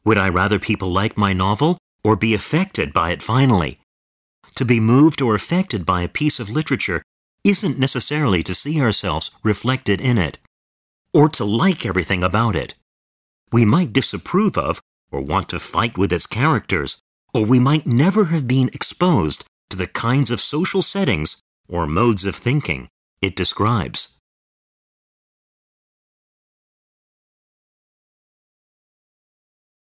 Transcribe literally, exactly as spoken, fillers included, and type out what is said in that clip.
Would I rather people like my novel or be affected by it finally? To be moved or affected by a piece of literature isn't necessarily to see ourselves reflected in it, or to like everything about it. We might disapprove of or want to fight with its characters, or we might never have been exposed to the kinds of social settings or modes of thinking it describes.